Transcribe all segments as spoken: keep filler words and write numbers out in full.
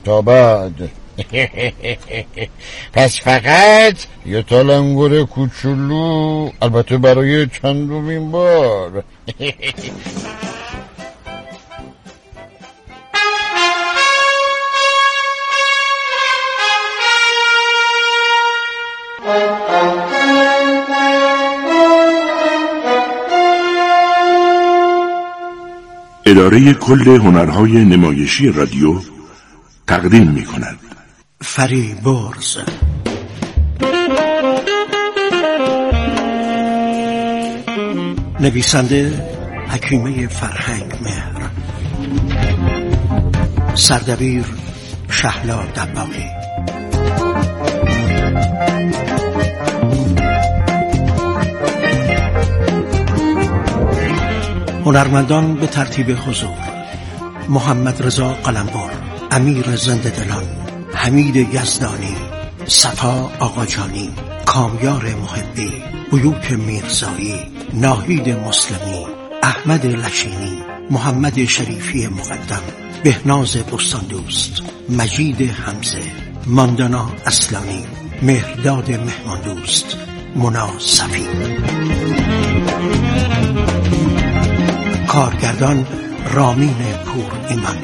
تا بعد. پس فقط یه تلنگر کوچولو، البته برای چندمین بار. اداره کل هنرهای نمایشی رادیو تقدیم می کند فریبرز. نویسنده حکیمه فرهنگ مهر، سردبیر شهلا دباغی، هنرمندان به ترتیب حضور: محمد رضا قلمبر، امیر زنده دلان، حمید یزدانی، صفا آقاجانی، کامیار محبی، بیوک میرزایی، ناهید مسلمی، احمد لشینی، محمد شریفی مقدم، بهناز بستاندوست، مجید حمزه، ماندانا اصلانی، مهرداد مهماندوست، مونا صفی. کارگردان رامین پور ایمان.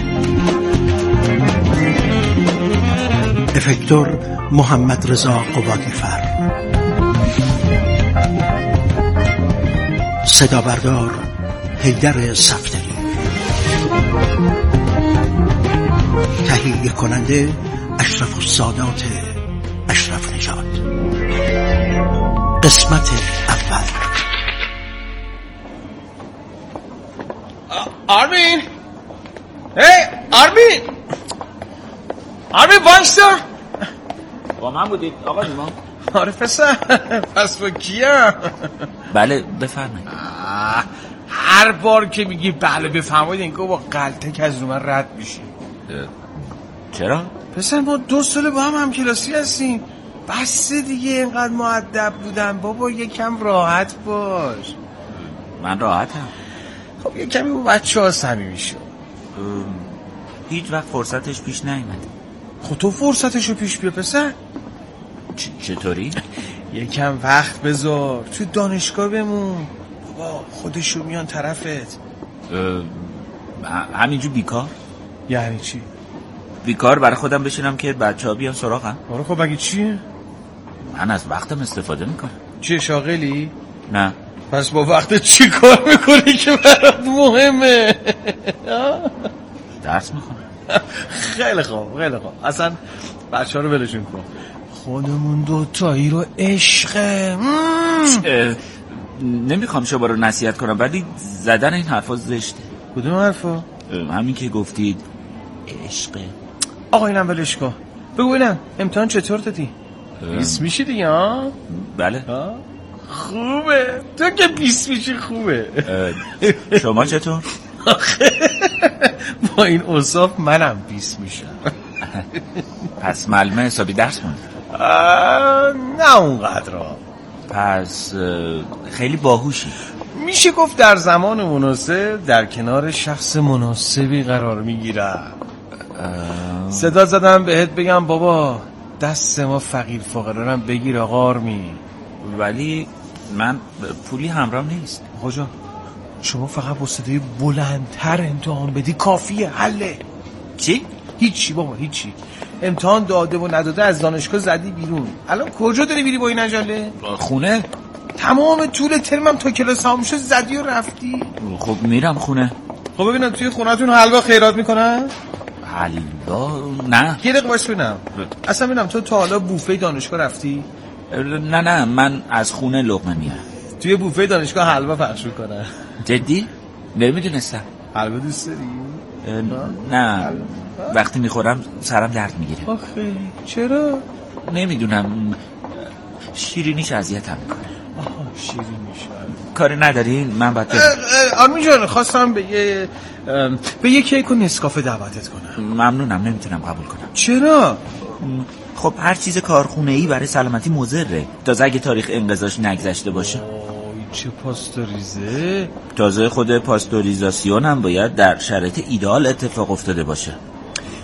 افکتور محمد رضا قبادیفر. صدا بردار حیدر صفدری. تهیه کننده اشرف السادات اشرف نژاد. قسمت اول. آرمین، هی آرمین، آرمین وایستا. با من بودید آقا نیما؟ آره پسر. پس با کیم؟ بله بفرمایید. هر بار که میگی بله بفرمایید اینگاه با غلطه که از رو من رد میشه. چرا؟ پسر ما دو ساله با هم همکلاسی هستیم. بس دیگه اینقدر مؤدب بودن بابا، یکم راحت باش. من راحتم. خب یه کمی با بچه ها صمیمی شو. هیچ وقت فرصتش پیش نیامده. خب تو فرصتشو پیش بیا پسر. چ- چطوری؟ یکم وقت بذار تو دانشگاه بمون بابا، خودشو میان طرفت. همینجور بیکار؟ یعنی چی؟ بیکار برای خودم بشینم که بچه ها بیان سراغم. آره خب اگه چیه؟ من از وقتم استفاده میکنم. چیه شاغلی؟ نه. پس با وقت چی کار میکنی که برات مهمه؟ درس میخونم. خیلی خوب خیلی خوب. اصلا بچه ها رو ولشون کن، خودمون دوتایی رو عشقه. نمیخوام شما رو نصیحت کنم ولی زدن این حرفا زشته. کدوم حرفا؟ همین که گفتید عشقه. آقا اینم ولش کن. بگو اینم امتحان چطور دادی؟ بیست میشی دیگه ها؟ بله ها؟ خوبه تو که بیست میشی خوبه. شما چطور؟ با این اوصاف منم بیست میشم. پس معلومه حسابی درس موند؟ نه اونقدر. پس خیلی باهوشی. میشه گفت در زمان مناسب در کنار شخص مناسبی قرار میگیرم. صدا زدم بهت بگم بابا دست ما فقیر فقرا رو بگیر آقا آرمین. ولی من پولی همراهم نیست. کجا؟ شما فقط با صدای بلندتر امتحان بدی کافیه، حله. چی؟ هیچی بابا هیچی. امتحان داده و نداده از دانشگاه زدی بیرون. الان کجا داری میری با این عجله؟ خونه. تمام طول ترمم تا کلاس تموم شد زدی و رفتی. خب میرم خونه. خب ببینم توی خونه‌تون حلوا خیرات میکنن؟ حلوا؟ نه. یه دقیقه باش ببینم. اصلا ببینم تو تا حالا بوفه دانشگاه رفتی؟ نه نه من از خونه لقمه میارم. توی بوفه دانشگاه حلوا پخش میکنن. جدی؟ نمیدونستم. حلوا دوست داری؟ نه وقتی میخورم سرم درد میگیره. آخه چرا؟ نمیدونم شیرینیش اذیتم میکنه. آها شیرینیش. کاری نداری؟ من باید آرمین جان خواستم به یه به یه کیک و نسکافه دعوتت کنم. ممنونم نمیتونم قبول کنم. چرا؟ خب هر چیز کارخونه‌ای برای سلامتی مضره، تازه اگه تاریخ انقضاش نگذشته باشه. چه پاستوریزه؟ تازه خود پاستوریزاسیون هم باید در شرایط ایدئال اتفاق افتاده باشه.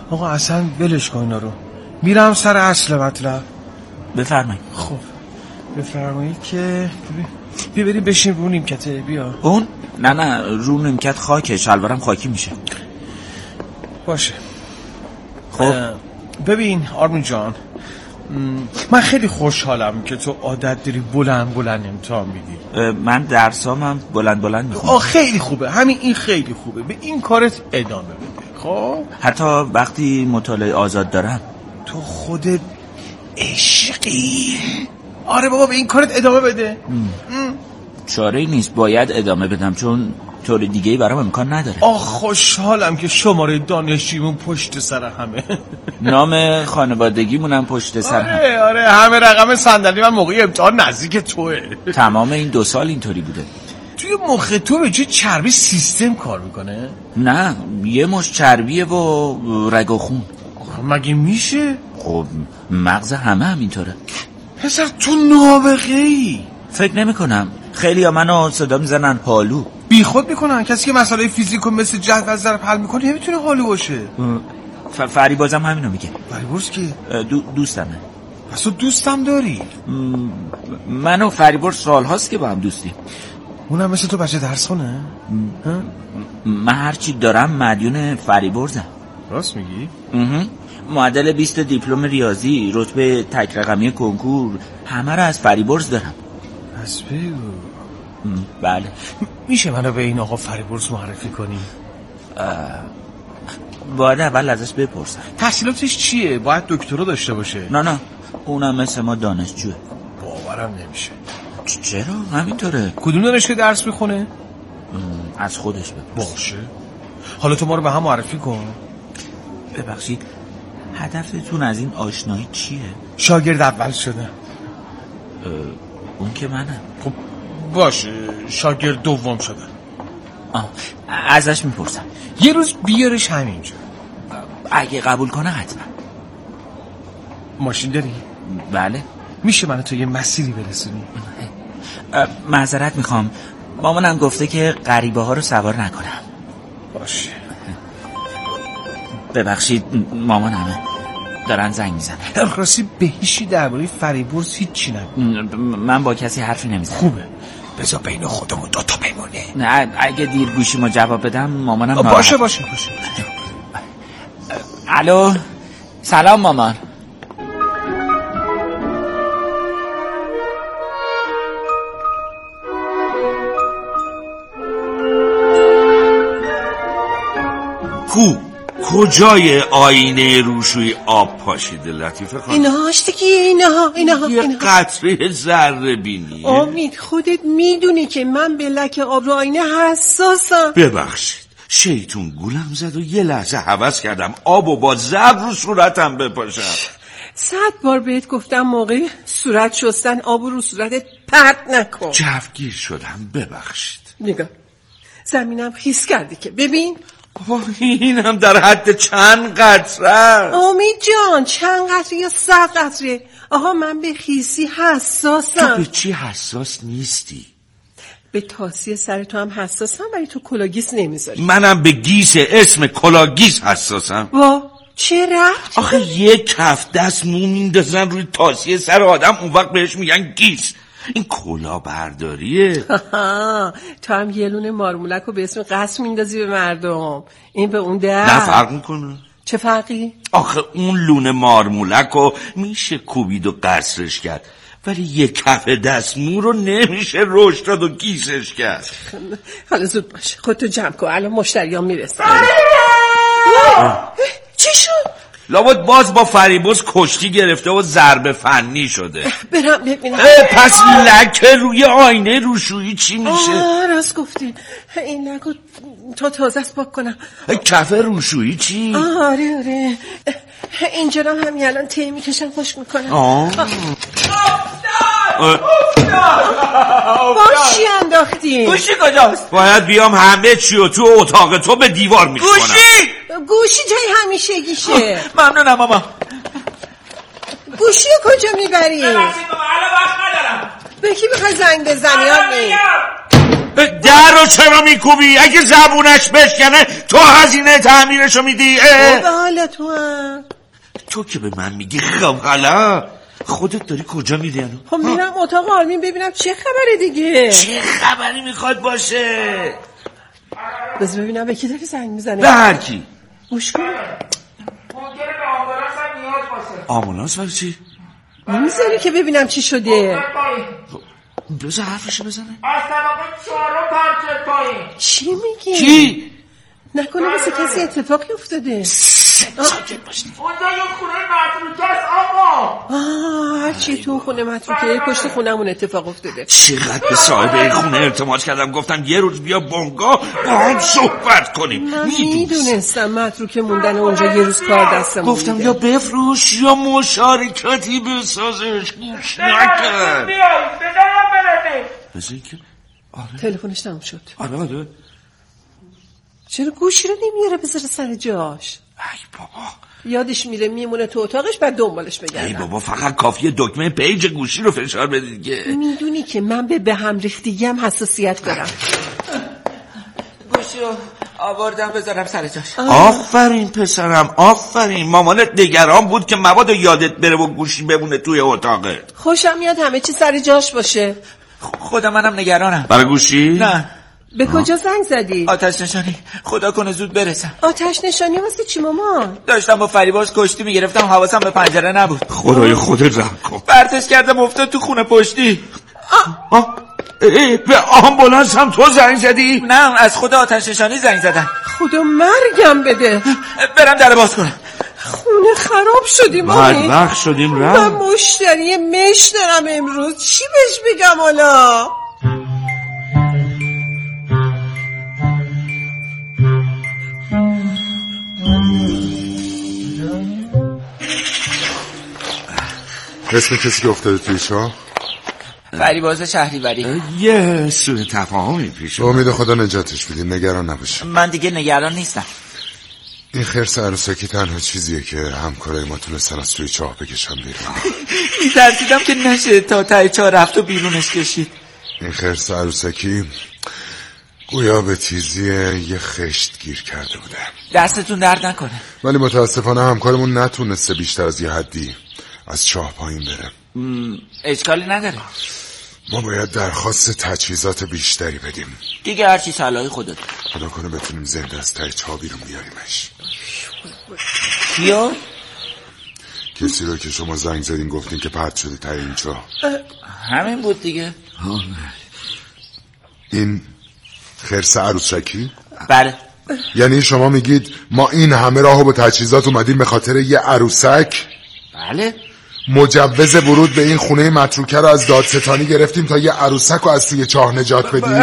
آقا اصلا ولش کن اینا رو، میرم سر اصل مطلب. بفرمایید. خب بفرمایید که بیا بریم بشین رو نیمکته. بیا. اون؟ نه نه رو نیمکت خاکه، شلوارم خاکی میشه. باشه. خب ببین آرمین جان، من خیلی خوشحالم که تو عادت داری بلند بلند امتحان میدی. من درسامم بلند بلند میخونم. آه خیلی خوبه، همین این خیلی خوبه، به این کارت ادامه بده. خب حتی وقتی مطالعه آزاد دارم. تو خودت عشقی. آره بابا به این کارت ادامه بده. چاره ای نیست، باید ادامه بدم چون طور دیگه ای برام امکان نداره. آه خوشحالم که شماره دانشجویمون پشت سر همه. نام خانوادگیمونم پشت سر همه. آره آره همه رقم صندلی من موقع امتحان نزدیک توه. تمام این دو سال اینطوری بوده. توی مخ تو به چه چربی سیستم کار میکنه؟ نه یه مش چربیه و رگ و خون. مگه میشه؟ خب مغز همه هم اینطوره. پسر تو نابغه ای. فکر نمی کنم، خیلی ها منو صدا میزنن حالو. بی خود میکنن، کسی که مسئله فیزیکو مثل جهت و ضرب حل میکنه نمیتونه حالو باشه. ف... فریبازم همینو میگه. فریبرز کی؟ دو... دوستمه. پس تو دوستم داری؟ م... من و فریبرز سال هاست که با هم دوستیم. اونم مثل تو بچه درس خونه؟ من هرچی دارم مدیون فریبرزم. راست میگی؟ معدل بیست دیپلم ریاضی، رتبه تک رقمی کنکور، همه رو از فریبرز دارم. پس بگو. بله. میشه منو به این آقا فریبرز معرفی کنی؟ باید اول ازش بپرسم. تحصیلاتش چیه؟ باید دکترا داشته باشه. نه نه اونم مثل ما دانشجوه. باورم نمیشه. چرا؟ همینطوره. کدوم دانشگاه درس میخونه؟ از خودش بپرس. باشه. حالا تو ما رو به هم معرفی کن. ببخشید هدفتون از این آشنایی چیه؟ شاگرد اول شده. اون که منم. خب باشه شاگرد دوم شده. آه. ازش میپرسم یه روز بیارش همینجا. اگه قبول کنه حتما. ماشین داری؟ بله. میشه منو تو یه مسیری برسونی؟ معذرت میخوام، مامانم گفته که غریبه ها رو سوار نکنم. باشه. ببخشید مامانمه دارن زنگ میزنن. راستی به هیچی درباره فریبرز هیچی نگو. من با کسی حرفی نمیزنم. خوبه، بذار بین خودمون دوتا بمونه. نه اگه دیر گوشیمو جواب بدم مامانم باشه باشه باشه باشه. الو سلام مامان. کو کجای آینه روشوی آب پاشیده لطیفه خانم؟ اینهاش دیگه اینها اینها یه قطره ذره بینی. امید خودت میدونی که من به لک آب رو آینه حساسم. ببخشید شیطون گولم زد و یه لحظه هوس کردم آب و با زب رو صورتم بپاشم. صد بار بهت گفتم موقع صورت شستن آب رو صورتت پرت نکن. جوگیر شدم ببخشید. نگاه زمینم خیس کردی که ببین. اینم در حد چند قطره؟ امید جان چند قطره یا صد قطره؟ آها من به خیسی حساسم. تو به چی حساس نیستی؟ به تاسی سر تو هم حساسم ولی تو کلاگیس نمیذاری. منم به گیس اسم کلاگیس حساسم. وا چه رفت؟ آخه یک کف دست مو میندازن روی تاسی سر آدم اون وقت بهش میگن گیس. این کلا برداریه. تو هم یه لونه مارمولک رو به اسم قصر میندازی به مردم. این به اون در نه فرق میکنه. چه فرقی؟ آخه اون لونه مارمولک رو میشه کوبید و قصرش کرد ولی یه کف دستمو رو نمیشه رشد داد و گیسش کرد. حالا زود باشه خودتو جمع کن الان مشتریان میرسن. چی شد؟ لابد باز با فریبرز کشتی گرفته و ضربه فنی شده. برم ببینم. پس لکه روی آینه روشویی چی میشه؟ آه راست گفتی این لکو تا تازه است پاک کنم. کف روشویی چی؟ آه آره آره اینجا هم همین الان تی میکشم خشک میکنم. آه با چی انداختی؟ گوشی کجاست؟ باید بیام همه چی رو تو اتاق تو به دیوار میکنم. گوشی گوشی جای همیشه گیشه. ممنونم ماما. گوشی رو کجا میبری؟ ببخشید ماما الان وقت ندارم. به کی میخوای زنگ بزنی؟ در رو چرا میکوبی؟ اگه زبونش بشکنه تو هزینه تعمیرشو میدی. حالا تو هم تو که به من میگی خب حالا خودت داری کجا میری الان؟ خب میرم اتاق آرمین ببینم چه خبره دیگه. چه خبری میخواد باشه؟ بذار ببینم به کی داری زنگ میزنه. به هر کی. گوش کن. ممکنه به آمبولانس هم نیاز باشه. آمبولانس برای چی؟ نمیذاری که ببینم چی شده. بذار حرفشو بزنه. از طبقه چهارم پنجه پایین. چی میگی؟ کی؟ نکنه واسه کسی اتفاقی افتاده. ساکت باشی. اونجا یه خونه متروکه است آقا. آه هرچی تو خونه متروکه پشت خونمون اتفاق افتاده. چقدر به صاحب این خونه اعتماد کردم، گفتم یه روز بیا بنگاه با هم صحبت کنیم. من میدونستم متروکه موندن اونجا یه روز کار دستمون گفتم میده. یا بفروش یا مشارکتی بسازش. گوش نکرد. بیایی بدارم برده. بذاری که آره تلفنش تموم شد. آره آره. چرا گوشی رو نمیاره بذاره سر جاش؟ ای بابا یادش میره میمونه تو اتاقش بعد دنبالش بگردم. ای بابا فقط کافیه دکمه پیج گوشی رو فشار بدی دیگه. میدونی که من به به هم ریختگی هم حساسیت دارم. گوشی رو آوردم بذارم سر جاش. آفرین پسرم آفرین. مامانت نگران بود که مبادا یادت بره و گوشی بمونه توی اتاقت. خوشم میاد همه چی سر جاش باشه. خودم منم نگرانم. برای گوشی؟ نه. به کجا زنگ زدی؟ آتش نشانی. خدا کنه زود برسم. آتش نشانی واسه چی مامان؟ داشتم با فریبرز کشتی میگرفتم، حواسم به پنجره نبود. خدای خودت رحم کن. پرتش کردم افتاد تو خونه پشتی. آه. ای به آمبولانس هم تو زنگ زدی؟ نه از خود آتش نشانی زنگ زدم. خدا مرگم بده. برم در باز کنم. خونه خراب شدیم مامی. بدبخت شدیم من رم. مشتری مش دارم امروز. چی بهش بگم حالا؟ اسم کسی که افتاده توی چاه؟ فریبرز شهریوری. یه سوء تفاهمی پیش به امید خدا نجاتش بدین، نگران نباشه. من دیگه نگران نیستم. این خرس عروسکی تنها چیزیه که همکارای ما تونستن از توی چاه بکشن بیرون. میترسیدم که نشه تا ته چاه رفت و بیرونش کشید. این خرس عروسکی گویا به تیزی یه خشت گیر کرده بوده. دستتون درد نکنه. ولی متاسفانه همکارمون نتونسته بیشتر از یه حدی از چاه پایین بره. اشکالی نداره. ما باید درخواست تجهیزات بیشتری بدیم. دیگه هرچی صلاحی خودت. خدا کنه بتونیم زنده از ته چاه بیرون بیاریمش. کیو؟ کسی رو که شما زنگ زدین گفتین که پرت شده ته این چاه. همین بود دیگه. این خرس عروسکی؟ بله. یعنی شما میگید ما این همه راهو با تجهیزات اومدیم به خاطر یه عروسک؟ بله. مجوز ورود به این خونه متروکه رو از دادستانی گرفتیم تا یه عروسک رو از توی چاه نجات بدیم.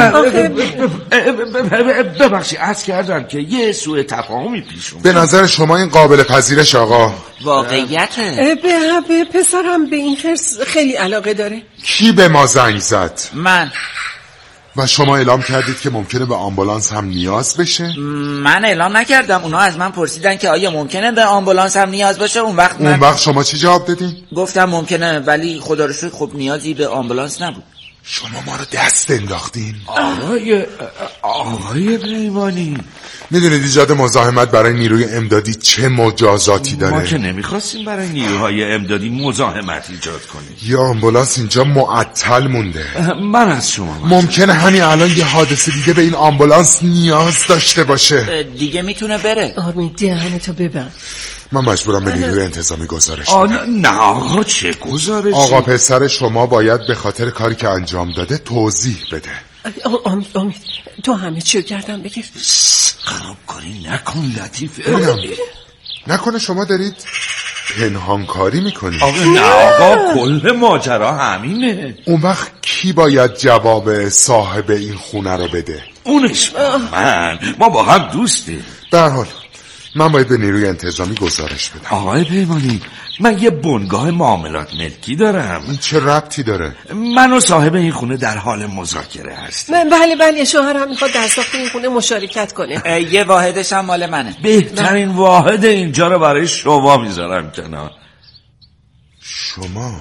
ببخشی عرض کردم که یه سوء تفاهمی پیش اومد. به نظر شما این قابل پذیرش آقا؟ واقعیته. به به پسرم به این خرس خیلی علاقه داره. کی به ما زنگ زد؟ من. و شما اعلام کردید که ممکنه به آمبولانس هم نیاز بشه؟ من اعلام نکردم. اونا از من پرسیدن که آیا ممکنه به آمبولانس هم نیاز باشه. اون وقت من اون وقت شما چی جواب دادین؟ گفتم ممکنه، ولی خدا رو شکر خب نیازی به آمبولانس نبود. شما ما رو دست انداختین. آقای آقای پیمانی، میدونید ایجاد مزاحمت برای نیروی امدادی چه مجازاتی داره؟ ما که نمیخواستیم برای نیروهای امدادی مزاحمت ایجاد کنیم. یا آمبولانس اینجا معطل مونده. من از شما ممکنه همین الان یه حادثه دیگه به این آمبولانس نیاز داشته باشه. دیگه میتونه بره. آرمین دهنتو ببند. من مجبورم به نیروی انتظامی گزارش بدم. نه آقا چه گزارشی؟ آقا پسر شما باید به خاطر کاری که انجام داده توضیح بده. امید امید تو همه چیو کردم بگیر. خرابکاری نکن لطیفه. ببینم نکنه شما دارید پنهانکاری میکنید؟ آقا نه آقا کل ماجرا همینه. اون وقت کی باید جواب صاحب این خونه رو بده؟ اونش من. ما با هم دوستیم. به هر حال من باید به نیروی انتظامی گزارش بدم. آقای پیمانی من یه بنگاه معاملات ملکی دارم. این چه ربطی داره؟ من و صاحب این خونه در حال مذاکره هستیم. بله بله شوهرم میخواد در ساخت این خونه مشارکت کنه. یه واحدش هم مال منه. بهترین واحد اینجا رو برای شما میذارم کنار. شما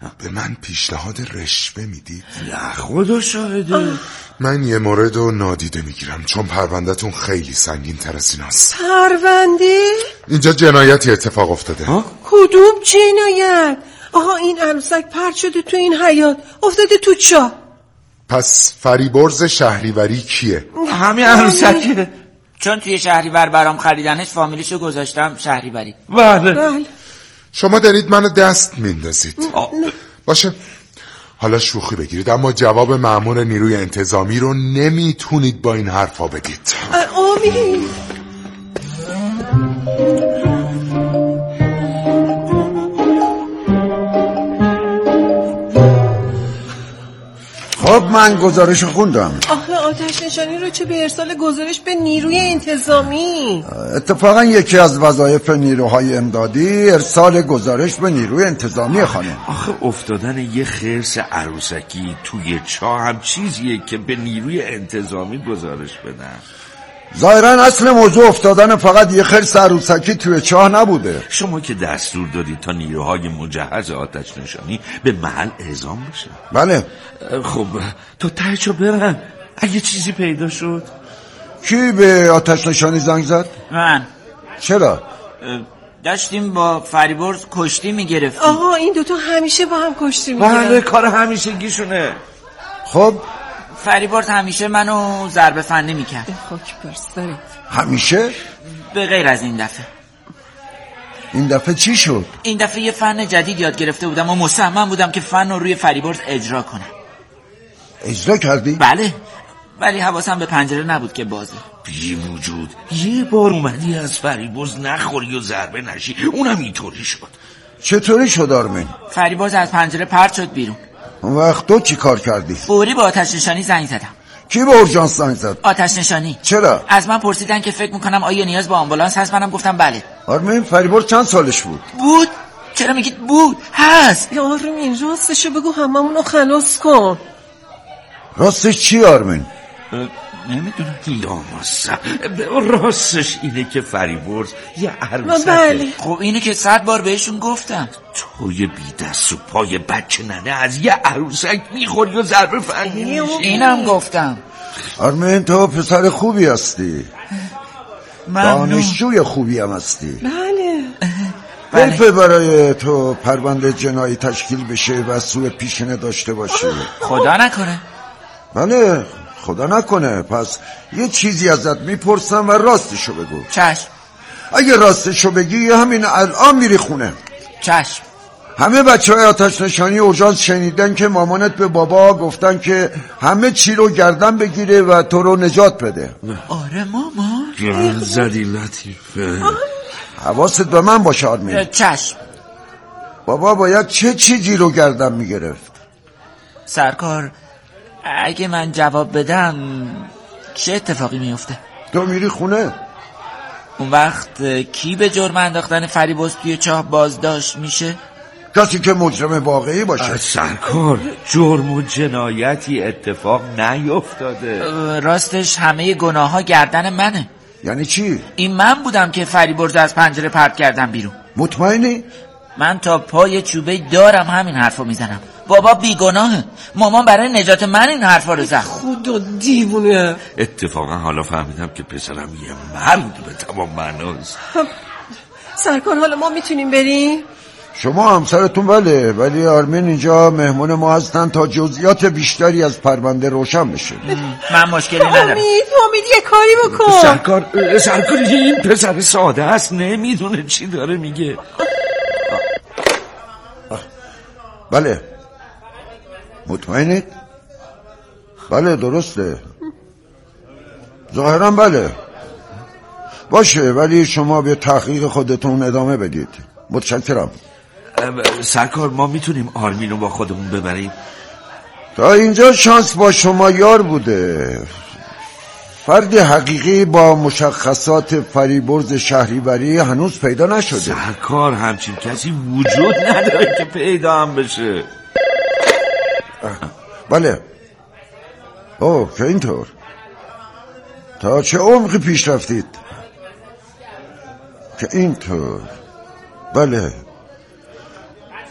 به من پیشنهاد رشوه میدید؟ نه خدا شاهده. من یه مورد رو نادیده میگیرم چون پروندهتون خیلی سنگین تر از ایناست. پرونده؟ اینجا جنایتی اتفاق افتاده. ها؟ کدوم جنایت؟ آها این عروسک پرت شده تو این حیاط افتاده تو چاه. پس فریبرز شهریوری کیه؟ همین عروسکه. چون توی شهریور برام خریدنش فامیلیشو گذاشتم شهریوری. بله. بله. شما دارید منو دست میندازید. باشه حالا شوخی بگیرید اما جواب مأمور نیروی انتظامی رو نمیتونید با این حرفا بدید. آمین. خب من گزارش خوندم. آخه آتش نشانی رو چه به ارسال گزارش به نیروی انتظامی؟ اتفاقا یکی از وظایف نیروهای امدادی ارسال گزارش به نیروی انتظامی خانم. آخه افتادن یه خرس عروسکی توی چاه هم چیزیه که به نیروی انتظامی گزارش بدن. ظاهرا اصل موضوع افتادن فقط یه خرس عروسکی توی چاه نبوده. شما که دستور دادید تا نیروهای مجهز آتش نشانی به محل اعزام بشن. بله. خب تو تهشو برن اگه چیزی پیدا شد. کی به آتش نشانی زنگ زد؟ من. چرا؟ داشتیم با فریبرز کشتی میگرفتیم. آها این دوتا همیشه با هم کشتی میگیرن. بله کار همیشگیشونه. خب فریبرز همیشه منو ضربه فنی میکرد. خاک بر سرت. همیشه؟ به غیر از این دفعه. این دفعه چی شد؟ این دفعه یه فن جدید یاد گرفته بودم و مصمم بودم که فن رو روی فریبرز اجرا کنم. اجرا کردی؟ بله ولی حواسم به پنجره نبود که بازه. بی وجود یه بار اومدی از فریبرز نخوری و ضربه نشی اونم اینطوری شد. چطوری شد آرمین؟ فریبرز از پنجره پرت شد بیرون. اون وقت تو چی کار کردی؟ فوری با آتش نشانی زنگ زدم. کی به اورژانس زنگ زد؟ آتش نشانی. چرا؟ از من پرسیدن که فکر میکنم آیا نیاز به آمبولانس هست، منم گفتم بله. آرمین فریبرز چند سالش بود؟ بود؟ چرا میگید بود؟ هست. یا آرمین راستشو بگو هممونو خلاص کن. راستش چی آرمین؟ نمیدونم. لامصب راستش اینه که فریبرز یه عروسکه. بله. خب اینه که صد بار بهشون گفتم. توی بی دست و پای بچه ننه از یه عروسک میخوری و ضربه فنی میشی. اینم گفتم. آرمین تو پسر خوبی هستی. دانشجوی خوبی هم هستی. بله. حیفه برای تو پرونده جنایی تشکیل بشه و سوء پیشینه داشته باشی. خدا نکنه. بله خدا نکنه. پس یه چیزی ازت میپرسم و راستشو بگو. چشم. اگه راستشو بگی همین الان میری خونه. چشم. همه بچه های آتش نشانی اورژانس شنیدن که مامانت به بابا گفتن که همه چی رو گردن بگیره و تو رو نجات بده. آره ماما. گرد زدی لطیفه. حواست به من باشه آرمین. چشم. بابا باید چه چیزی رو گردن میگرفت؟ سرکار اگه من جواب بدم چه اتفاقی میفته؟ تو میری خونه. اون وقت کی به جرم انداختن فریبرز توی چاه بازداشت میشه؟ کسی که مجرم واقعی باشه. سرکار جرم و جنایتی اتفاق نیفتاده. راستش همه گناه ها گردن منه. یعنی چی؟ این من بودم که فریبرز از پنجره پرت کردم بیرون. مطمئنی؟ من تا پای چوبه دارم همین حرفو میزنم. بابا بیگناهه. مامان برای نجات من این حرفا رو زد. خدا دیوونه. اتفاقا حالا فهمیدم که پسرم یه مرد به تمام معناست. سرکار حالا ما میتونیم بریم؟ شما همسرتون بله، ولی آرمین اینجا مهمون ما هستن تا جزئیات بیشتری از پرونده روشن بشه. من مشکلی ندارم. امید امید یه کاری بکن. سرکار سرکار این پسر ساده است نمیدونه چی داره میگه. بله مطمئنید؟ بله درسته. ظاهرا بله. باشه ولی شما به تحقیق خودتون ادامه بدید. متشکرم. سرکار ما میتونیم آرمین رو با خودمون ببریم؟ تا اینجا شانس با شما یار بوده. فرد حقیقی با مشخصات فریبرز شهریوری هنوز پیدا نشده. سرکار همچین کسی وجود نداره که پیدا هم بشه. بله. اوه که اینطور. تا چه عمقی پیش رفتید؟ که اینطور. بله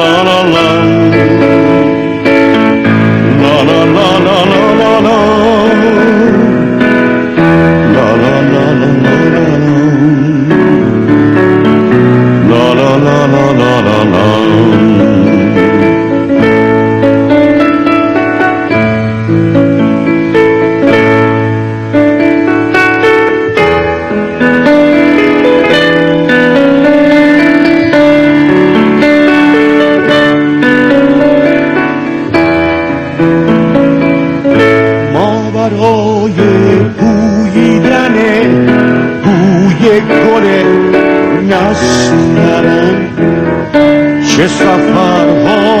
چه سفرها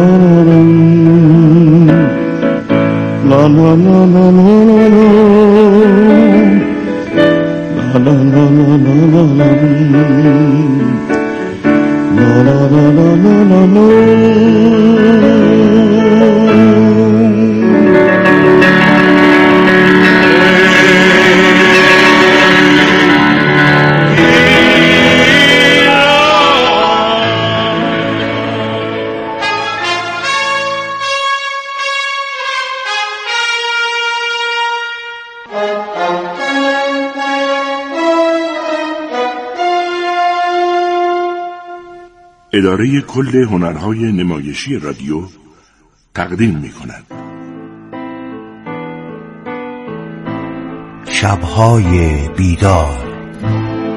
la la la la la la la la la la la la la la la la la. اداره کل هنرهای نمایشی رادیو تقدیم می کند. شب‌های بیدار